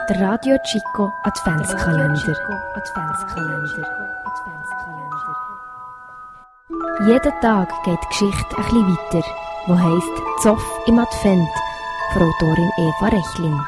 Der Radio Chico Adventskalender. Jeden Tag geht die Geschichte ein bisschen weiter, die heisst «Zoff im Advent» von Autorin Eva Rechlin.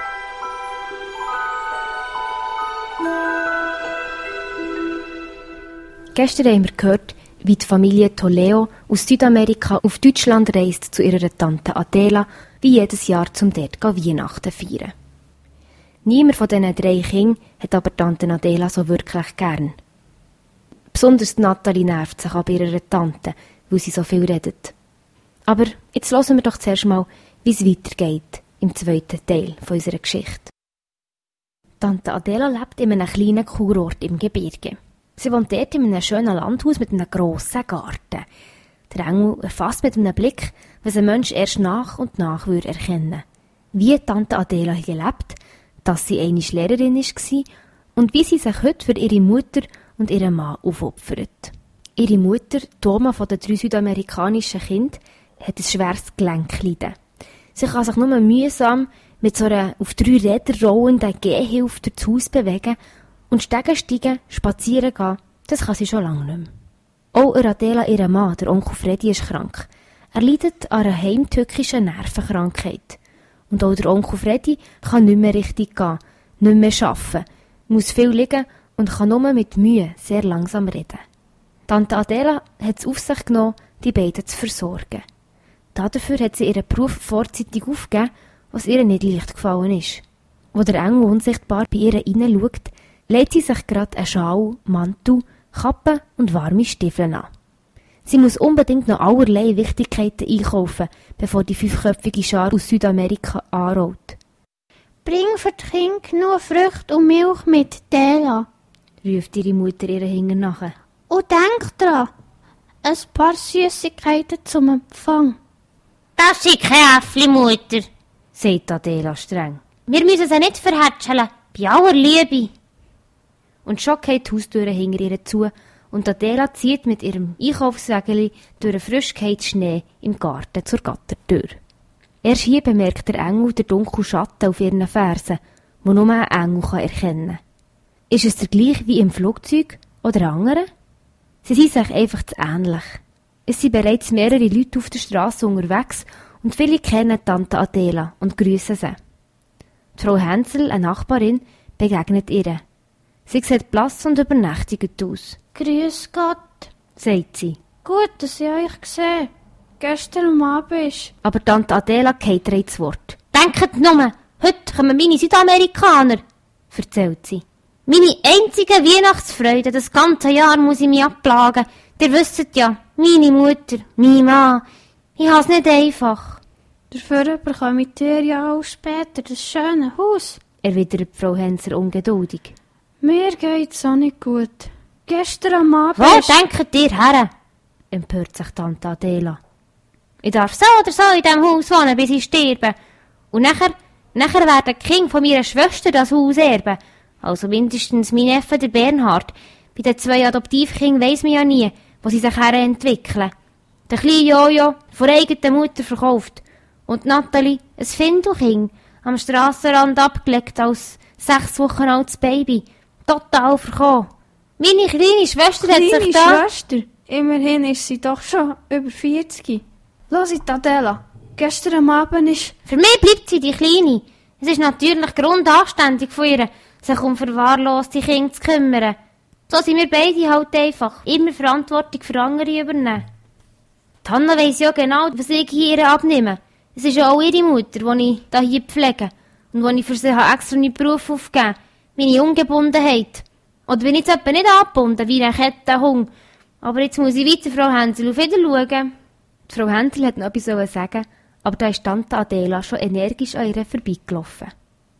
Gestern haben wir gehört, wie die Familie Toledo aus Südamerika auf Deutschland reist zu ihrer Tante Adela, wie jedes Jahr zum dort Weihnachten feiern. Niemand von diesen 3 Kindern hat aber Tante Adela so wirklich gern. Besonders Nathalie nervt sich bei ihrer Tante, weil sie so viel redet. Aber jetzt hören wir doch zuerst mal, wie es weitergeht im 2. Teil unserer Geschichte. Tante Adela lebt in einem kleinen Kurort im Gebirge. Sie wohnt dort in einem schönen Landhaus mit einem grossen Garten. Der Engel erfasst mit einem Blick, was ein Mensch erst nach und nach erkennen würde. Wie Tante Adela hier lebt, dass sie einmal Lehrerin war und wie sie sich heute für ihre Mutter und ihren Mann aufopfert. Ihre Mutter, Toma von den 3 südamerikanischen Kindern, hat ein schweres Gelenkleiden. Sie kann sich nur mühsam mit so einer auf 3 Rädern rollenden Gehhilfe durchs Haus bewegen und Stegen steigen, spazieren gehen, das kann sie schon lange nicht mehr. Auch Adela, ihr Mann, der Onkel Freddy, ist krank. Er leidet an einer heimtückischen Nervenkrankheit. Und auch der Onkel Freddy kann nicht mehr richtig gehen, nicht mehr arbeiten, muss viel liegen und kann nur mit Mühe sehr langsam reden. Tante Adela hat es auf sich genommen, die beiden zu versorgen. Dafür hat sie ihren Beruf vorzeitig aufgegeben, was ihr nicht leicht gefallen ist. Wo der Engel unsichtbar bei ihr hineinschaut, legt sie sich gerade einen Schal, Mantel, Kappe und warme Stiefel an. Sie muss unbedingt noch allerlei Wichtigkeiten einkaufen, bevor die 5-köpfige Schar aus Südamerika anrollt. «Bring für die Kinder genug Früchte und Milch mit, Dela», ruft ihre Mutter ihr Hinger nach. «Und denk dran, ein paar Süssigkeiten zum Empfang.» «Das ist kein Äffli, Mutter», sagt Adela streng. «Wir müssen sie nicht verhätscheln, bei aller Liebe.» Und schon geht die Haustür hinter ihr zu und Adela zieht mit ihrem Einkaufswägeli durch einen frisch geheizen Schnee im Garten zur Gattertür. Erst hier bemerkt der Engel den dunklen Schatten auf ihren Fersen, wo nur ein Engel erkennen kann. Ist es der gleiche wie im Flugzeug oder andere? Sie sind sich einfach zu ähnlich. Es sind bereits mehrere Leute auf der Straße unterwegs und viele kennen Tante Adela und grüßen sie. Die Frau Hänsel, eine Nachbarin, begegnet ihr. Sie sieht blass und übernächtigt aus. «Grüß Gott», sagt sie. «Gut, dass ich euch sehe. Gestern am Abend ist...» Aber Tante Adela geht ihr ins Wort. «Denkt nur, heute kommen meine Südamerikaner», erzählt sie. «Meine einzige Weihnachtsfreude, das ganze Jahr muss ich mich abplagen. Ihr wisst ja, meine Mutter, mein Mann, ich hab's nicht einfach.» «Dafür bekommt ihr ja auch später das schöne Haus», erwidert Frau Hänsel ungeduldig. «Mir geht's auch nicht gut. Gestern am Abend...» «Wo denkt ihr her?» empört sich Tante Adela. «Ich darf so oder so in diesem Haus wohnen, bis ich sterbe. Und nachher werden die Kinder von meiner Schwester das Haus erben. Also mindestens mein Neffe, der Bernhard. Bei den 2 Adoptivkindern weiss man ja nie, wo sie sich entwickeln. Der kleine Jojo, von eigener Mutter verkauft. Und Nathalie, ein Findelkind, am Strassenrand abgelegt als 6 Wochen altes Baby. Total verkommen. Meine kleine Schwester hat sich da...» «Kleine Schwester? Immerhin ist sie doch schon über 40. Hört, Adela, gestern am Abend ist...» «Für mich bleibt sie die Kleine. Es ist natürlich grundanständig von ihr, sich um verwahrloste Kinder zu kümmern. So sind wir beide halt einfach. Immer Verantwortung für andere übernehmen. Die Hanna weiss ja genau, was ich hier ihr abnehme. Es ist ja auch ihre Mutter, die ich hier pflege und die ich für sie extra einen Beruf aufgegeben habe. Meine Ungebundenheit. Oder bin ich jetzt etwa nicht angebunden, wie ein Kettenhund. Aber jetzt muss ich weiter, Frau Hänsel, auf Wiedersehen.» Die Frau Hänsel hat noch etwas sagen, aber da ist Tante Adela schon energisch an ihr vorbeigelaufen.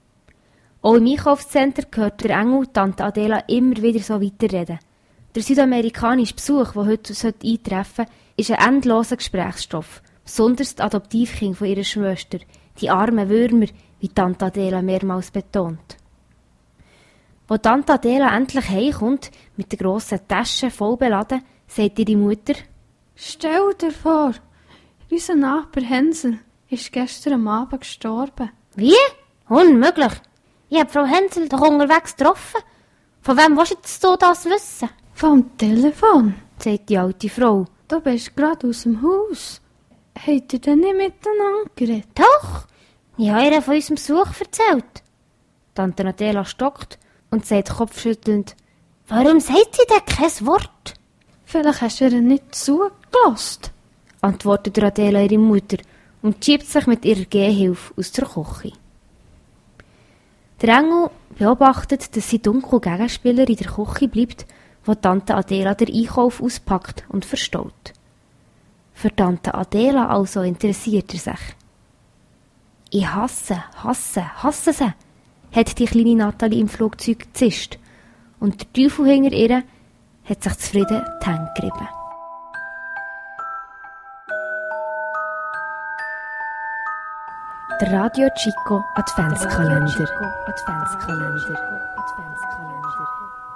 Auch im Einkaufscenter hört der Engel Tante Adela immer wieder so weiterreden. Der südamerikanische Besuch, der heute eintreffen sollte, ist ein endloser Gesprächsstoff. Besonders die Adoptivkinder von ihrer Schwester, die armen Würmer, wie Tante Adela mehrmals betont. Wo Tante Adela endlich heimkommt, mit der grossen Tasche voll beladen, sagt ihre Mutter: «Stell dir vor, unser Nachbar Hänsel ist gestern am Abend gestorben.» «Wie? Unmöglich. Ich habe Frau Hänsel doch unterwegs getroffen. Von wem willst du das wissen? Vom Telefon. sagt die alte Frau. Du bist gerade aus dem Haus. Habt ihr denn nicht miteinander geredet? Doch, ich habe ihr von unserem Besuch erzählt. Tante Adela stockt und sagt kopfschüttelnd, Warum sagt sie denn kein Wort? Vielleicht hast du ihr nicht zugelassen. antwortet Adela ihre Mutter und schiebt sich mit ihrer Gehhilfe aus der Küche. Der Engel beobachtet, dass sie dunkle Gegenspieler in der Küche bleibt, wo Tante Adela den Einkauf auspackt und verstaut. Für Tante Adela also interessiert er sich. Ich hasse sie, hat die kleine Natalie im Flugzeug gezischt und der Teufel hinter ihr hat sich zufrieden die Hände gerieben. Der Radio Chico Adventskalender.